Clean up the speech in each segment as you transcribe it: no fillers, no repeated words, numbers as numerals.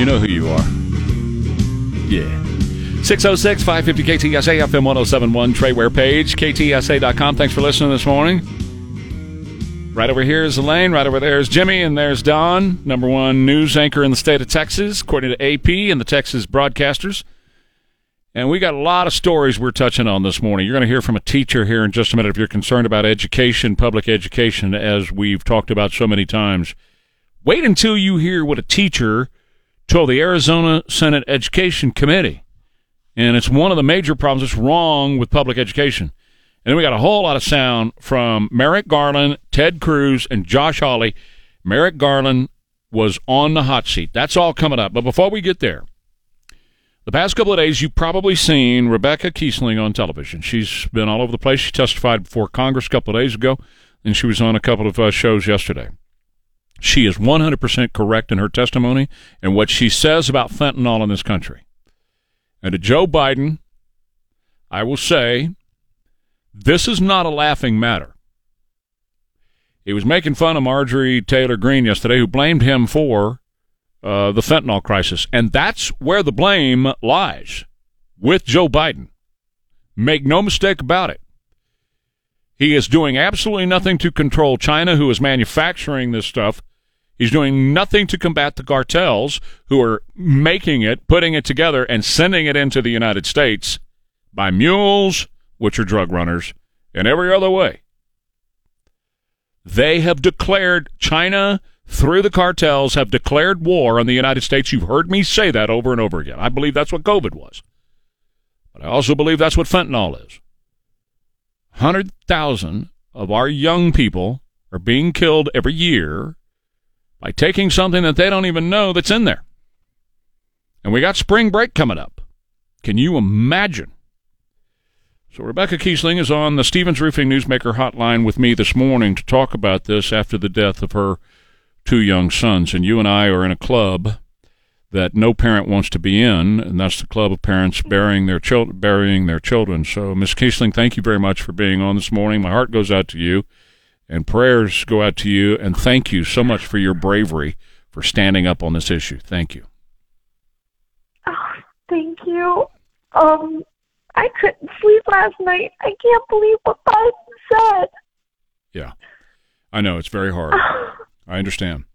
You know who you are. Yeah. 606-550-KTSA, FM 1071, Trey Ware page, KTSA.com. Thanks for listening this morning. Right over here is Elaine. Right over there is Jimmy. And there's Don, number one news anchor in the state of Texas, according to AP and the Texas broadcasters. And we got a lot of stories we're touching on this morning. You're going to hear from a teacher here in just a minute if you're concerned about education, public education, as we've talked about so many times. Wait until you hear what a teacher told the Arizona Senate Education Committee. And it's one of the major problems that's wrong with public education. And then we got a whole lot of sound from Merrick Garland, Ted Cruz, and Josh Hawley. Merrick Garland was on the hot seat. That's all coming up. But before we get there, the past couple of days, you've probably seen Rebecca Kiesling on television. She's been all over the place. She testified before Congress a couple of days ago, and she was on a couple of shows yesterday. She is 100% correct in her testimony and what she says about fentanyl in this country. And to Joe Biden, I will say, this is not a laughing matter. He was making fun of Marjorie Taylor Greene yesterday, who blamed him for the fentanyl crisis. And that's where the blame lies, with Joe Biden. Make no mistake about it. He is doing absolutely nothing to control China, who is manufacturing this stuff. He's doing nothing to combat the cartels who are making it, putting it together, and sending it into the United States by mules, which are drug runners, and every other way. They have declared, China, through the cartels, have declared war on the United States. You've heard me say that over and over again. I believe that's what COVID was. But I also believe that's what fentanyl is. 100,000 of our young people are being killed every year by taking something that they don't even know that's in there. And we got spring break coming up. Can you imagine? So Rebecca Kiesling is on the Stevens Roofing Newsmaker hotline with me this morning to talk about this after the death of her two young sons. And you and I are in a club that no parent wants to be in, and that's the club of parents burying their children. So, Ms. Kiesling, thank you very much for being on this morning. My heart goes out to you. And prayers go out to you, and thank you so much for your bravery for standing up on this issue. Thank you. Oh, thank you. I couldn't sleep last night. I can't believe what Biden said. Yeah, I know. It's very hard. I understand.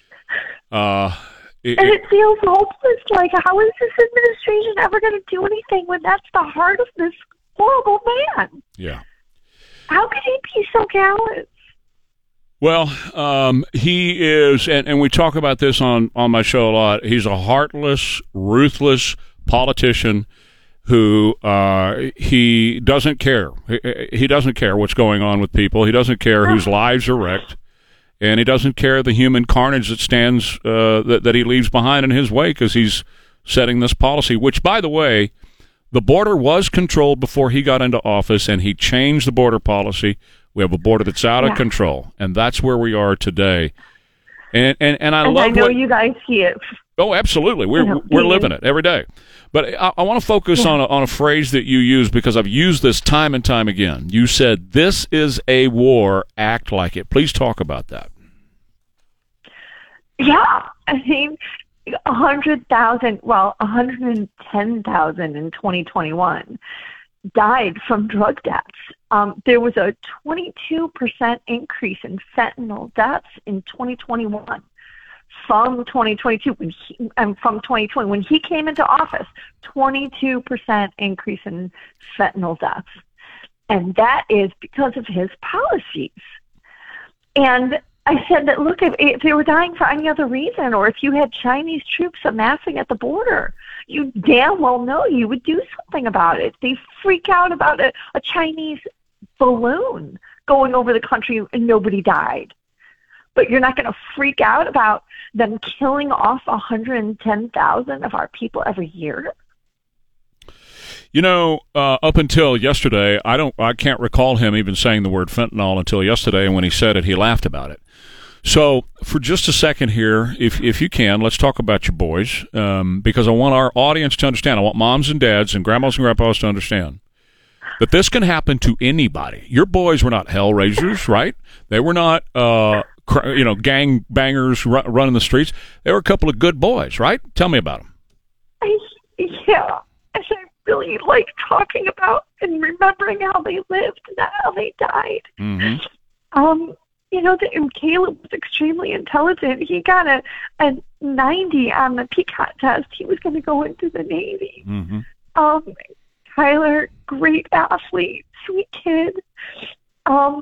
It feels hopeless. Like, how is this administration ever going to do anything when that's the heart of this horrible man? Yeah. How could he be so callous? Well, he is, and we talk about this on my show a lot, he's a heartless, ruthless politician who he doesn't care. He doesn't care what's going on with people. He doesn't care whose lives are wrecked. And he doesn't care the human carnage that stands, that he leaves behind in his wake as he's setting this policy, which, by the way, the border was controlled before he got into office, and he changed the border policy. We have a border that's out of control, and that's where we are today. And I love. I know you guys see it. Oh, absolutely. We're living it every day. But I want to focus on a phrase that you use, because I've used this time and time again. You said, "This is a war. Act like it." Please talk about that. Yeah, I mean, 110,000 in 2021 died from drug deaths. There was a 22% increase in fentanyl deaths in 2021 from 2022 from 2020 when he came into office. 22% increase in fentanyl deaths, and that is because of his policies. And I said that, look, if they were dying for any other reason, or if you had Chinese troops amassing at the border, you damn well know you would do something about it. They freak out about a Chinese balloon going over the country and nobody died. But you're not going to freak out about them killing off 110,000 of our people every year? You know, up until yesterday, I can't recall him even saying the word fentanyl until yesterday, and when he said it, he laughed about it. So for just a second here, if you can, let's talk about your boys, because I want our audience to understand. I want moms and dads and grandmas and grandpas to understand that this can happen to anybody. Your boys were not hell raisers, right? They were not gang bangers running the streets. They were a couple of good boys, right? Tell me about them. Yeah. I really like talking about and remembering how they lived and how they died. Mm-hmm. Caleb was extremely intelligent. He got a 90 on the PCOT test. He was going to go into the Navy. Mm-hmm. Tyler, great athlete, sweet kid. And,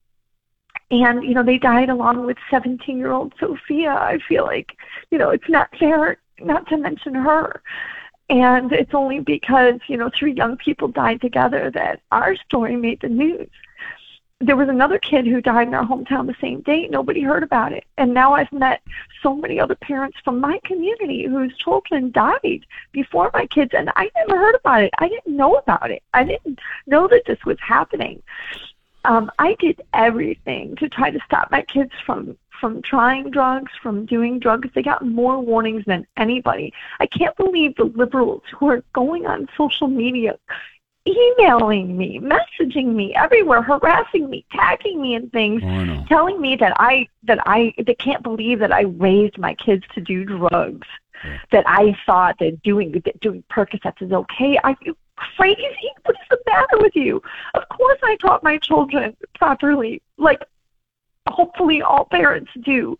they died along with 17-year-old Sophia. I feel like, it's not fair not to mention her. And it's only because, 3 young people died together that our story made the news. There was another kid who died in our hometown the same day. Nobody heard about it. And now I've met so many other parents from my community whose children died before my kids, and I never heard about it. I didn't know about it. I didn't know that this was happening. I did everything to try to stop my kids from trying drugs, from doing drugs. They got more warnings than anybody. I can't believe the liberals who are going on social media, emailing me, messaging me everywhere, harassing me, tagging me in things, telling me that they can't believe that I raised my kids to do drugs, that I thought that doing Percocets is okay. Are you crazy? What is the matter with you? Of course I taught my children properly, like hopefully all parents do.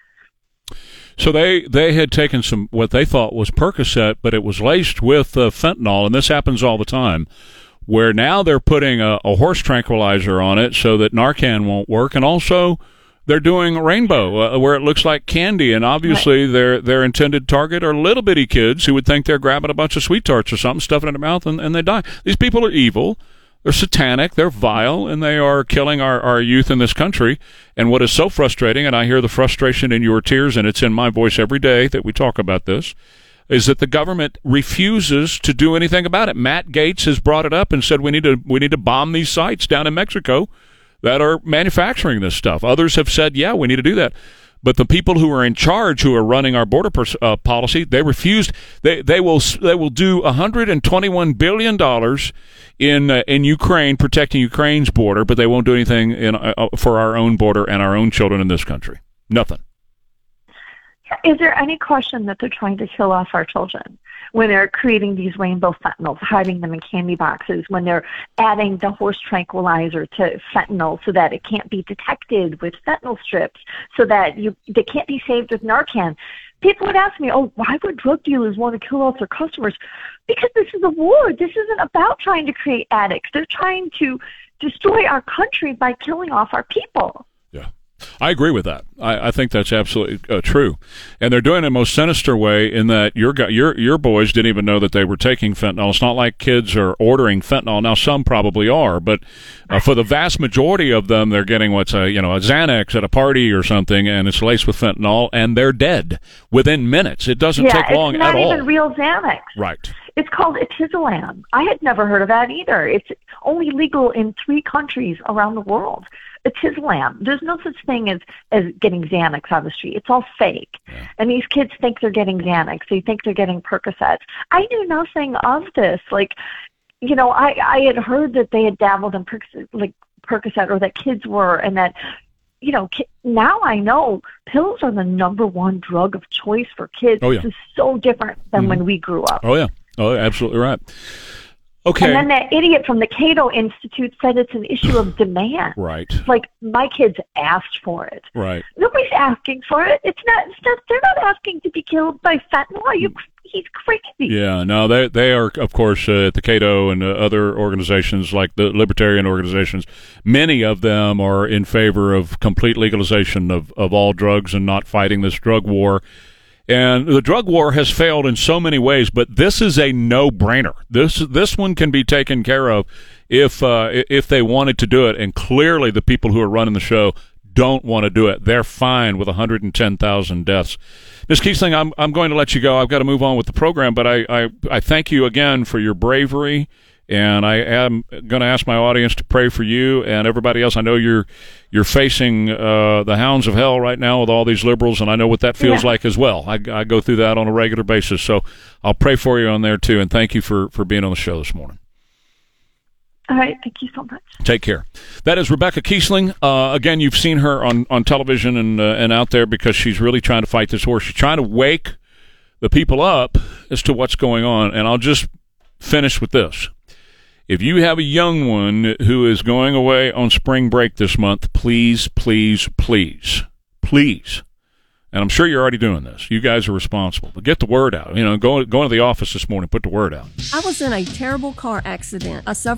So they had taken some what they thought was Percocet, but it was laced with fentanyl, and this happens all the time, where now they're putting a horse tranquilizer on it so that Narcan won't work, and also they're doing Rainbow, where it looks like candy, and obviously their intended target are little bitty kids who would think they're grabbing a bunch of sweet tarts or something, stuffing it in their mouth, and they die. These people are evil. They're satanic, they're vile, and they are killing our youth in this country. And what is so frustrating, and I hear the frustration in your tears, and it's in my voice every day that we talk about this, is that the government refuses to do anything about it. Matt Gaetz has brought it up and said we need to bomb these sites down in Mexico that are manufacturing this stuff. Others have said, yeah, we need to do that. But the people who are in charge, who are running our border policy, they refused. They will do $121 billion in Ukraine, protecting Ukraine's border, but they won't do anything for our own border and our own children in this country. Nothing. Is there any question that they're trying to kill off our children when they're creating these rainbow fentanyls, hiding them in candy boxes, when they're adding the horse tranquilizer to fentanyl so that it can't be detected with fentanyl strips, so that they can't be saved with Narcan? People would ask me, why would drug dealers want to kill off their customers? Because this is a war. This isn't about trying to create addicts. They're trying to destroy our country by killing off our people. Yeah. I agree with that. I think that's absolutely true, and they're doing it in the most sinister way. In that your boys didn't even know that they were taking fentanyl. It's not like kids are ordering fentanyl now. Some probably are, but for the vast majority of them, they're getting a Xanax at a party or something, and it's laced with fentanyl, and they're dead within minutes. It doesn't take long at all. It's not even real Xanax. Right. It's called Atizolam. I had never heard of that either. It's only legal in 3 countries around the world. Atizolam. There's no such thing as getting Xanax on the street. It's all fake. Yeah. And these kids think they're getting Xanax. They think they're getting Percocets. I knew nothing of this. I had heard that they had dabbled in Percocet, or that kids were, and that, now I know pills are the number 1 drug of choice for kids. Oh, yeah. This is so different than when we grew up. Oh, yeah. Oh, absolutely right. Okay. And then that idiot from the Cato Institute said it's an issue of demand. Right. Like, my kids asked for it. Right. Nobody's asking for it. They're not asking to be killed by fentanyl. He's crazy. Yeah, no, they are, of course, at the Cato and other organizations like the libertarian organizations, many of them are in favor of complete legalization of all drugs and not fighting this drug war. And the drug war has failed in so many ways, but this is a no-brainer. This one can be taken care of if they wanted to do it, and clearly the people who are running the show don't want to do it. They're fine with 110,000 deaths. Ms. Kiesling, I'm going to let you go. I've got to move on with the program, but I thank you again for your bravery. And I am going to ask my audience to pray for you and everybody else. I know you're facing the hounds of hell right now with all these liberals, and I know what that feels like as well. I go through that on a regular basis. So I'll pray for you on there, too, and thank you for being on the show this morning. All right. Thank you so much. Take care. That is Rebecca Kiesling. Again, you've seen her on television and out there because she's really trying to fight this horse. She's trying to wake the people up as to what's going on. And I'll just finish with this. If you have a young one who is going away on spring break this month, please, please, please, please, and I'm sure you're already doing this. You guys are responsible. But get the word out. Go to the office this morning, put the word out. I was in a terrible car accident. I suffered